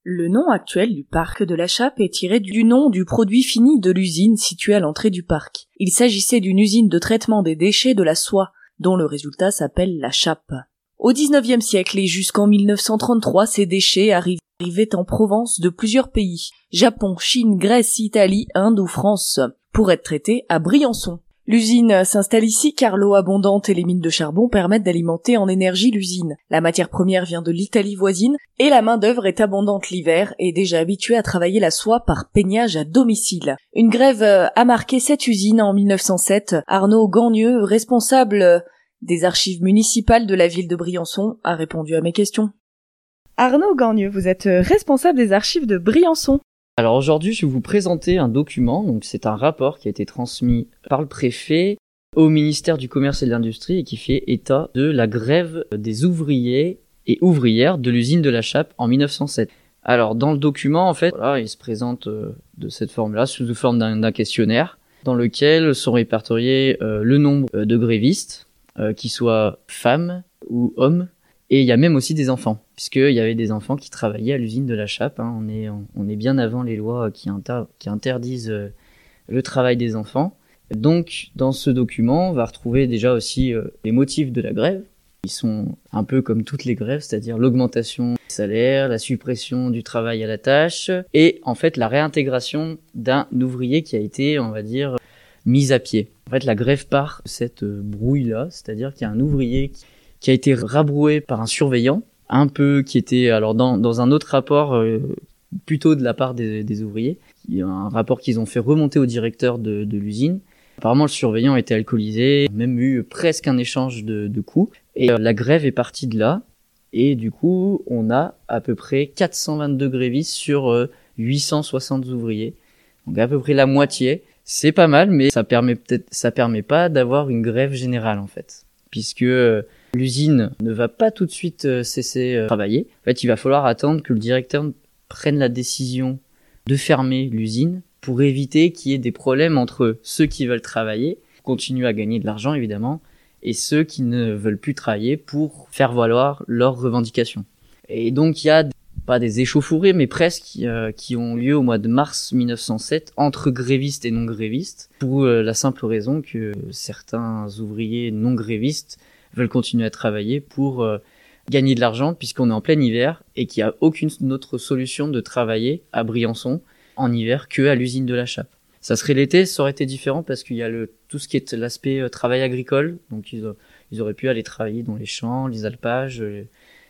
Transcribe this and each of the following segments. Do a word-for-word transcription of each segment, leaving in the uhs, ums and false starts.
Le nom actuel du parc de la Chappe est tiré du nom du produit fini de l'usine située à l'entrée du parc. Il s'agissait d'une usine de traitement des déchets de la soie, dont le résultat s'appelle la Chappe. Au dix-neuvième siècle et jusqu'en mille neuf cent trente-trois, ces déchets arrivaient en Provence de plusieurs pays, Japon, Chine, Grèce, Italie, Inde ou France, pour être traités à Briançon. L'usine s'installe ici car l'eau abondante et les mines de charbon permettent d'alimenter en énergie l'usine. La matière première vient de l'Italie voisine et la main-d'œuvre est abondante l'hiver et déjà habituée à travailler la soie par peignage à domicile. Une grève a marqué cette usine en mille neuf cent sept. Arnaud Gagneux, responsable des archives municipales de la ville de Briançon, a répondu à mes questions. Arnaud Gagneux, vous êtes responsable des archives de Briançon. Alors aujourd'hui, je vais vous présenter un document. Donc c'est un rapport qui a été transmis par le préfet au ministère du Commerce et de l'Industrie et qui fait état de la grève des ouvriers et ouvrières de l'usine de la Chappe en mille neuf cent sept. Alors dans le document, en fait, voilà, il se présente euh, de cette forme-là, sous forme d'un, d'un questionnaire, dans lequel sont répertoriés euh, le nombre de grévistes, euh, qu'ils soient femmes ou hommes. Et il y a même aussi des enfants, puisqu'il y avait des enfants qui travaillaient à l'usine de la Chappe. Hein. On est, on est bien avant les lois qui, inter, qui interdisent euh, le travail des enfants. Donc, dans ce document, on va retrouver déjà aussi euh, les motifs de la grève. Ils sont un peu comme toutes les grèves, c'est-à-dire l'augmentation des salaires, la suppression du travail à la tâche, et en fait la réintégration d'un ouvrier qui a été, on va dire, mis à pied. En fait, la grève part de cette euh, brouille-là, c'est-à-dire qu'il y a un ouvrier qui qui a été rabroué par un surveillant, un peu qui était alors dans dans un autre rapport euh, plutôt de la part des, des ouvriers, il y a un rapport qu'ils ont fait remonter au directeur de, de l'usine. Apparemment le surveillant était alcoolisé, même eu presque un échange de, de coups, et euh, la grève est partie de là, et du coup on a à peu près quatre cent vingt-deux grévistes sur euh, huit cent soixante ouvriers, donc à peu près la moitié. C'est pas mal, mais ça permet peut-être ça permet pas d'avoir une grève générale en fait, puisque euh, l'usine ne va pas tout de suite euh, cesser de euh, travailler. En fait, il va falloir attendre que le directeur prenne la décision de fermer l'usine pour éviter qu'il y ait des problèmes entre ceux qui veulent travailler, continuer à gagner de l'argent évidemment, et ceux qui ne veulent plus travailler pour faire valoir leurs revendications. Et donc il y a pas des échauffourées, mais presque, euh, qui ont lieu au mois de mars mille neuf cent sept entre grévistes et non grévistes, pour euh, la simple raison que certains ouvriers non grévistes veulent continuer à travailler pour euh, gagner de l'argent puisqu'on est en plein hiver et qu'il n'y a aucune autre solution de travailler à Briançon en hiver que à l'usine de la Chappe. Ça serait l'été, ça aurait été différent parce qu'il y a le tout ce qui est l'aspect euh, travail agricole, donc ils, ils auraient pu aller travailler dans les champs, les alpages, euh,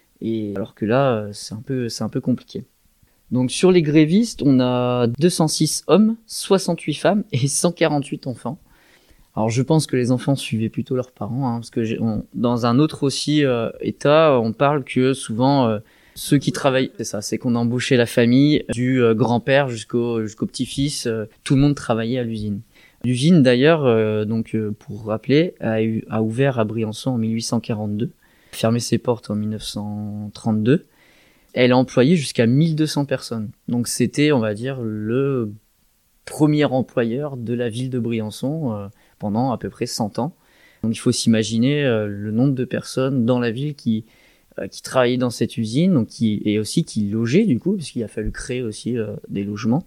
et alors que là euh, c'est un peu c'est un peu compliqué. Donc sur les grévistes, on a deux cent six hommes, soixante-huit femmes et cent quarante-huit enfants. Alors je pense que les enfants suivaient plutôt leurs parents, hein, parce que j'ai, on, dans un autre aussi euh, état, on parle que souvent euh, ceux qui travaillent, c'est ça, c'est qu'on a embauché la famille du euh, grand-père jusqu'au jusqu'au petit-fils, euh, tout le monde travaillait à l'usine. L'usine d'ailleurs, euh, donc euh, pour rappeler, a, eu, a ouvert à Briançon en mille huit cent quarante-deux, fermé ses portes en mille neuf cent trente-deux. Elle a employé jusqu'à mille deux cents personnes. Donc c'était, on va dire, le premier employeur de la ville de Briançon euh, pendant à peu près cent ans. Donc il faut s'imaginer euh, le nombre de personnes dans la ville qui euh, qui travaillaient dans cette usine, donc qui et aussi qui logeaient du coup, puisqu'il a fallu créer aussi euh, des logements.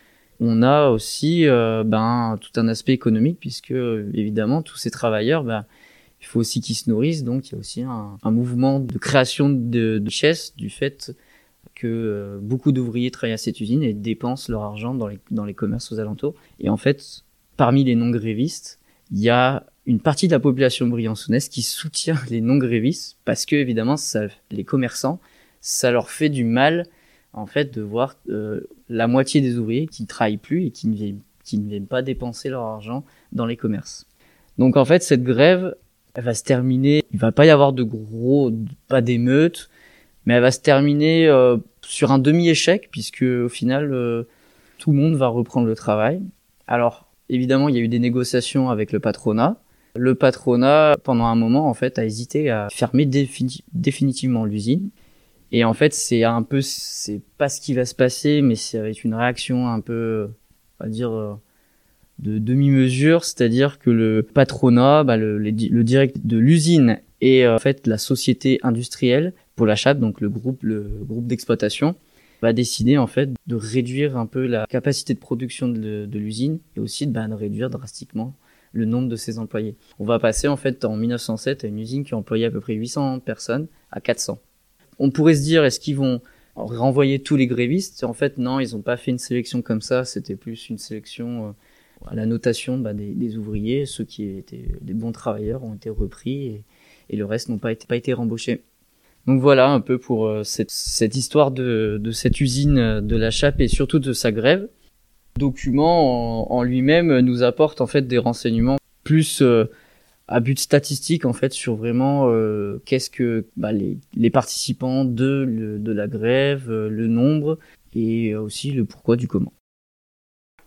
On a aussi euh, ben tout un aspect économique puisque évidemment tous ces travailleurs, ben il faut aussi qu'ils se nourrissent, donc il y a aussi un, un mouvement de création de, de richesse du fait que euh, beaucoup d'ouvriers travaillent à cette usine et dépensent leur argent dans les dans les commerces aux alentours. Et en fait, parmi les non-grévistes, il y a une partie de la population briançonnaise qui soutient les non-grévistes parce que évidemment ça, les commerçants, ça leur fait du mal en fait de voir euh, la moitié des ouvriers qui ne travaillent plus et qui ne viennent qui ne viennent pas dépenser leur argent dans les commerces. Donc en fait cette grève, elle va se terminer, il va pas y avoir de gros, pas d'émeutes, mais elle va se terminer euh, sur un demi-échec puisque au final euh, tout le monde va reprendre le travail. Alors évidemment, il y a eu des négociations avec le patronat. Le patronat, pendant un moment, en fait, a hésité à fermer défini- définitivement l'usine. Et en fait, c'est un peu, c'est pas ce qui va se passer, mais c'est avec une réaction un peu, on va dire, de demi-mesure, c'est-à-dire que le patronat, bah, le, le direct de l'usine et en fait la société industrielle pour la Chappe, donc le groupe, le groupe d'exploitation, va décider en fait de réduire un peu la capacité de production de, de l'usine et aussi bah, de réduire drastiquement le nombre de ses employés. On va passer en fait en mille neuf cent sept à une usine qui employait à peu près huit cents personnes à quatre cents. On pourrait se dire, est-ce qu'ils vont renvoyer tous les grévistes? En fait, non, ils n'ont pas fait une sélection comme ça, c'était plus une sélection euh, à la notation bah, des, des ouvriers. Ceux qui étaient des bons travailleurs ont été repris et, et le reste n'ont pas été, pas été rembauchés. Donc voilà un peu pour euh, cette, cette histoire de, de cette usine de la Chappe et surtout de sa grève. Le document en, en lui-même nous apporte en fait des renseignements plus euh, à but statistique en fait sur vraiment euh, qu'est-ce que bah, les, les participants de, le, de la grève, euh, le nombre et aussi le pourquoi du comment.